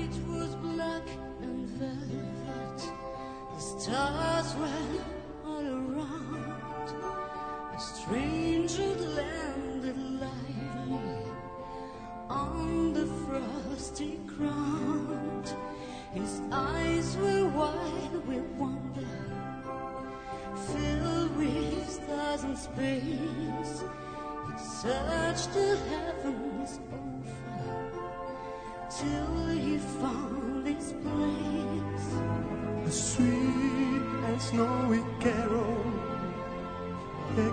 It was black and velvet. The stars were all around. A stranger landed lightly on the frosty ground. His eyes were wide with wonder, filled with stars and space. He searched the heavens over till he found this place. A sweet and snowy carol